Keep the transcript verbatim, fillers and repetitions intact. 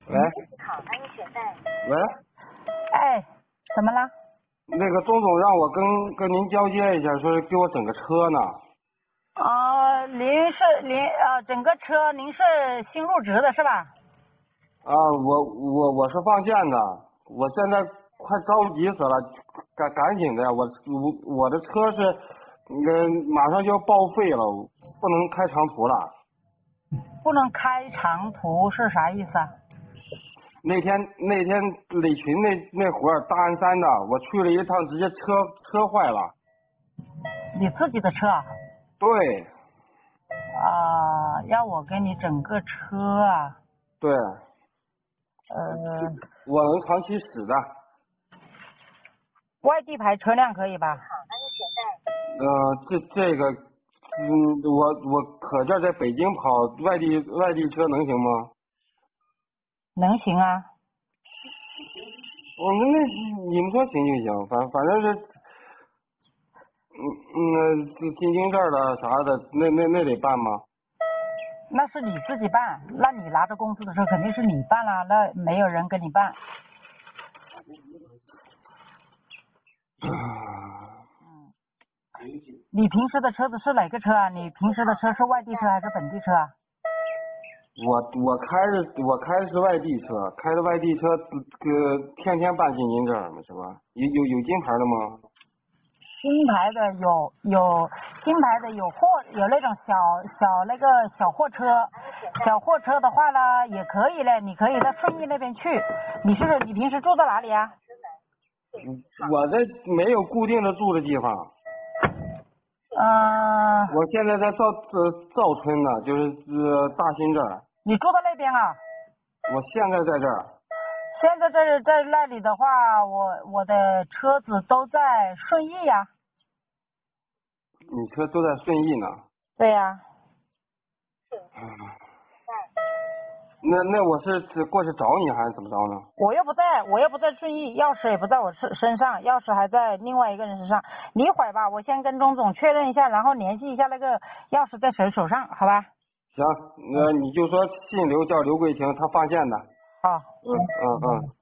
喂，喂， 哎，怎么了？ 那个钟总让我跟跟您交接一下，说是给我整个车呢。 哦，您是您呃，整个车您是新入职的是吧？ 啊，我我我是放线的，我现在快着急死了，赶赶紧的呀！我我我的车是，嗯，马上就要报废了，不能开长途了。 不能开长途是啥意思啊？ 那天那天垒群那那活儿大安山的，我去了一趟，直接车车坏了。 你自己的车啊？ 对啊、要我给你整个车啊？ 对， 呃， 我能长期使的。 外地牌车辆可以吧？ 呃，这这个，嗯，我我可劲儿在北京跑，外地外地车能行吗？ 能行啊。 我们那你们说行就行，反反正是，嗯嗯，这进京证的啥的，那那那得办吗？ 那是你自己办，那你拿着工资的时候肯定是你办啦，那没有人跟你办。你平时的车子是哪个车啊？你平时的车是外地车还是本地车啊？ 我我开的我开的是外地车，开的外地车，呃，天天办进京证是吧？有有有金牌的吗？ 新牌的有有新牌的有货有那种小小那个小货车，小货车的话呢也可以嘞，你可以到顺义那边去。你是你平时住在哪里啊？ 我这没有固定的住的地方。 嗯、呃， 我现在在赵呃赵村呢，就是呃大新这儿。 你住在那边啊？ 我现在在这儿。 现在在在那里的话，我我的车子都在顺义呀、啊。 你车都在顺义呢。 对呀、啊。 那那我是过去找你还是怎么着呢？ 我又不在，我又不在顺义，钥匙也不在我身身上，钥匙还在另外一个人身上。你一会儿吧，我先跟钟总确认一下，然后联系一下那个钥匙在谁手上，好吧？ 行，那你就说姓刘叫刘桂婷，她放线的。 好。 嗯嗯嗯。